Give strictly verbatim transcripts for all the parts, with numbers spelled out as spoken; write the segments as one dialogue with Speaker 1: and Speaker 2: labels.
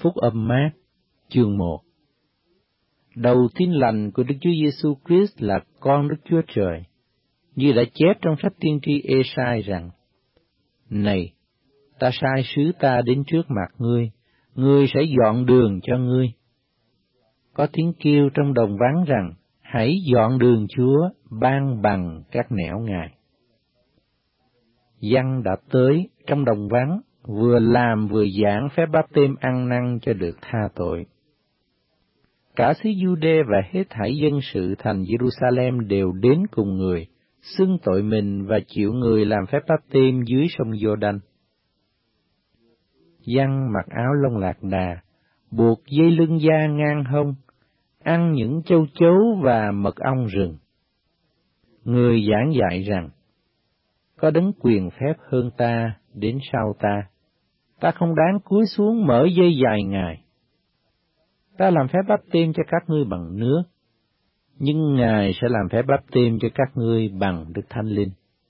Speaker 1: Phúc âm Mác, chương một. Đầu tin lành của Đức Chúa Giêsu Christ là con Đức Chúa Trời, như đã chép trong sách tiên tri Ê-sai rằng: Này, ta sai sứ ta đến trước mặt ngươi, ngươi sẽ dọn đường cho ngươi. Có tiếng kêu trong đồng vắng rằng: Hãy dọn đường Chúa, ban bằng các nẻo Ngài. Giăng đã tới trong đồng vắng, vừa làm vừa giảng phép báp-têm ăn năn cho được tha tội. Cả xứ Giu-đê và hết thảy dân sự thành Giê-ru-sa-lem đều đến cùng người, xưng tội mình và chịu người làm phép báp-têm dưới sông Giô-đanh. Giăng mặc áo lông lạc đà, buộc dây lưng da ngang hông, ăn những châu chấu và mật ong rừng. Người giảng dạy rằng: Có đấng quyền phép hơn ta đến sau ta, ta không đáng cúi xuống mở dây dài Ngài. Ta làm phép báp-têm cho các ngươi bằng nước, nhưng Ngài sẽ làm phép báp-têm cho các ngươi bằng Đức Thánh Linh.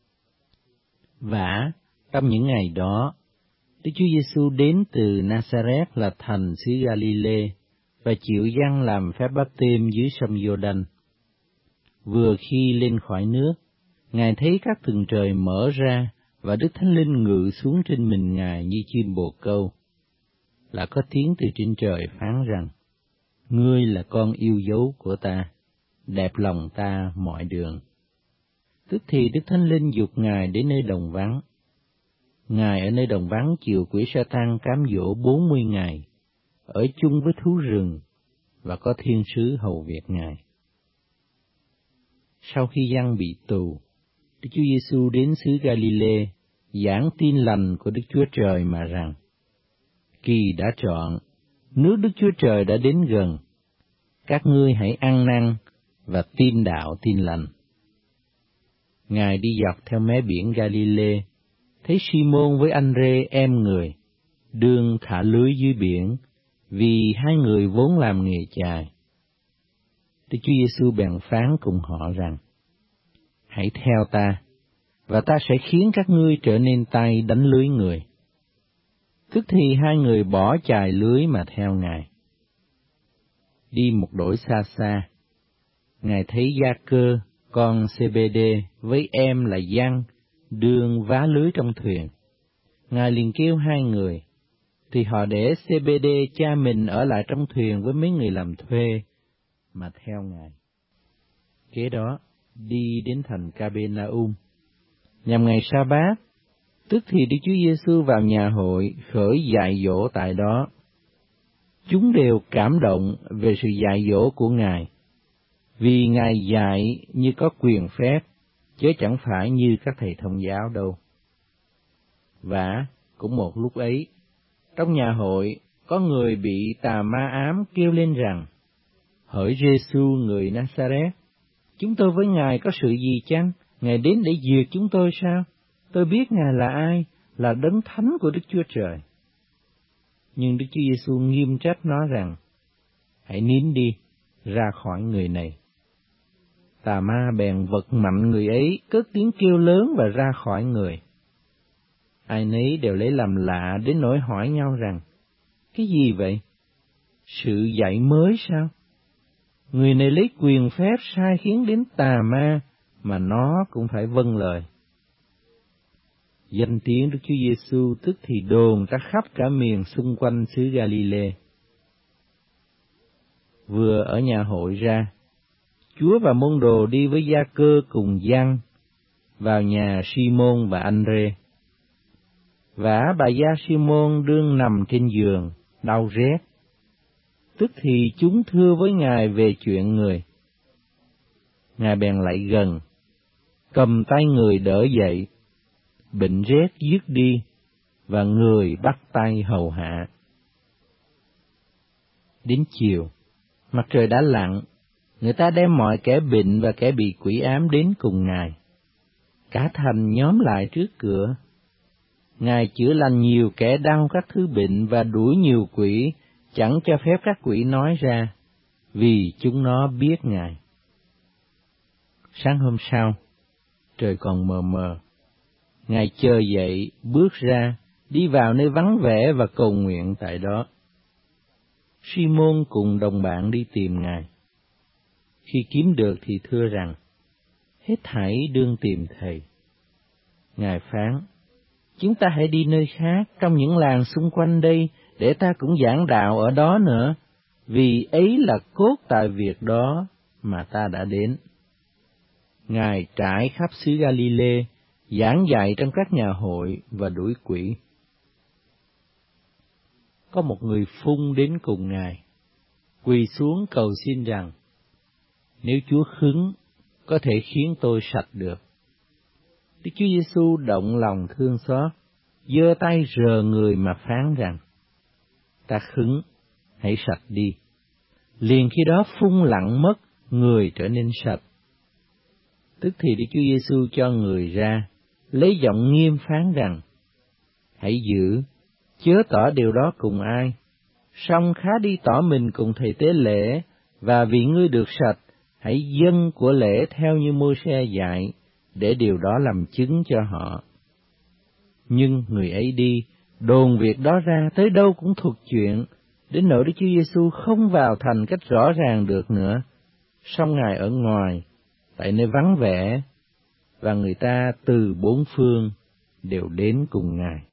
Speaker 1: Vả, trong những ngày đó, Đức Chúa Giêsu đến từ Na-sa-rét là thành xứ Ga-li-lê và chịu Giăng làm phép báp-têm dưới sông Giô-đanh. Vừa khi lên khỏi nước, Ngài thấy các tầng trời mở ra và Đức Thánh Linh ngự xuống trên mình Ngài như chim bồ câu. Là có tiếng từ trên trời phán rằng: Ngươi là con yêu dấu của ta, đẹp lòng ta mọi đường. Tức thì Đức Thánh Linh giục Ngài đến nơi đồng vắng. Ngài ở nơi đồng vắng chịu quỷ Sa-tan cám dỗ bốn mươi ngày, ở chung với thú rừng, và có thiên sứ hầu việc Ngài. Sau khi Giăng bị tù, Đức Chúa Giêsu đến xứ Ga-li-lê, giảng tin lành của Đức Chúa Trời mà rằng: Kỳ đã trọn, nước Đức Chúa Trời đã đến gần, các ngươi hãy ăn năn và tin đạo tin lành. Ngài đi dọc theo mé biển Ga-li-lê, thấy Si-môn với Anh-rê em người, đương thả lưới dưới biển, vì hai người vốn làm nghề chài. Đức Chúa Giêsu bèn phán cùng họ rằng: Hãy theo ta, và ta sẽ khiến các ngươi trở nên tay đánh lưới người. Tức thì hai người bỏ chài lưới mà theo Ngài. Đi một đổi xa xa, Ngài thấy Gia-cơ, con Xê-bê-đê với em là Giăng, đương vá lưới trong thuyền. Ngài liền kêu hai người, thì họ để Xê-bê-đê cha mình ở lại trong thuyền với mấy người làm thuê, mà theo Ngài. Kế đó, đi đến thành Ca-bê-na-um. Nhằm ngày Sa-bát, tức thì Đức Chúa Giêsu vào nhà hội khởi dạy dỗ tại đó. Chúng đều cảm động về sự dạy dỗ của Ngài, vì Ngài dạy như có quyền phép, chứ chẳng phải như các thầy thông giáo đâu. Và cũng một lúc ấy, trong nhà hội có người bị tà ma ám kêu lên rằng: Hỡi Giêsu người Na-sa-rét, chúng tôi với Ngài có sự gì chăng? Ngài đến để diệt chúng tôi sao? Tôi biết Ngài là ai, là đấng thánh của Đức Chúa Trời. Nhưng Đức Chúa Giêsu nghiêm trách nó rằng: Hãy nín đi, ra khỏi người này. Tà ma bèn vật mạnh người ấy, cất tiếng kêu lớn và ra khỏi người. Ai nấy đều lấy làm lạ đến nỗi hỏi nhau rằng: Cái gì vậy? Sự dạy mới sao? Người này lấy quyền phép sai khiến đến tà ma, mà nó cũng phải vâng lời. Danh tiếng Đức Chúa Giêsu tức thì đồn ra khắp cả miền xung quanh xứ Ga-li-lê. Vừa ở nhà hội ra, Chúa và môn đồ đi với Gia-cơ cùng Giăng vào nhà Si-môn và Anh-rê. Vả bà gia Si-môn đương nằm trên giường, đau rét. Tức thì chúng thưa với Ngài về chuyện người. Ngài bèn lại gần, cầm tay người đỡ dậy, bệnh rét dứt đi, và người bắt tay hầu hạ. Đến chiều, mặt trời đã lặn, người ta đem mọi kẻ bệnh và kẻ bị quỷ ám đến cùng Ngài. Cả thành nhóm lại trước cửa. Ngài chữa lành nhiều kẻ đau các thứ bệnh và đuổi nhiều quỷ, chẳng cho phép các quỷ nói ra, vì chúng nó biết Ngài. Sáng hôm sau, trời còn mờ mờ. Ngài chờ dậy, bước ra, đi vào nơi vắng vẻ và cầu nguyện tại đó. Simon cùng đồng bạn đi tìm Ngài. Khi kiếm được thì thưa rằng, hết thảy đương tìm Thầy. Ngài phán, chúng ta hãy đi nơi khác trong những làng xung quanh đây, để ta cũng giảng đạo ở đó nữa, vì ấy là cốt tại việc đó mà ta đã đến. Ngài trải khắp xứ Galilee, giảng dạy trong các nhà hội và đuổi quỷ. Có một người phung đến cùng Ngài, quỳ xuống cầu xin rằng, nếu Chúa khứng, có thể khiến tôi sạch được. Đức Chúa Giêsu động lòng thương xót, giơ tay rờ người mà phán rằng, ta khứng, hãy sạch đi. Liền khi đó phung lặng mất, người trở nên sạch. Tức thì Đức Chúa Giêsu cho người ra, lấy giọng nghiêm phán rằng, hãy giữ, chớ tỏ điều đó cùng ai, song khá đi tỏ mình cùng thầy tế lễ, và vì ngươi được sạch, hãy dâng của lễ theo như Mô-se dạy, để điều đó làm chứng cho họ. Nhưng người ấy đi, đồn việc đó ra tới đâu cũng thuật chuyện, đến nỗi Đức Chúa Giêsu không vào thành cách rõ ràng được nữa, song Ngài ở ngoài, tại nơi vắng vẻ, và người ta từ bốn phương đều đến cùng Ngài.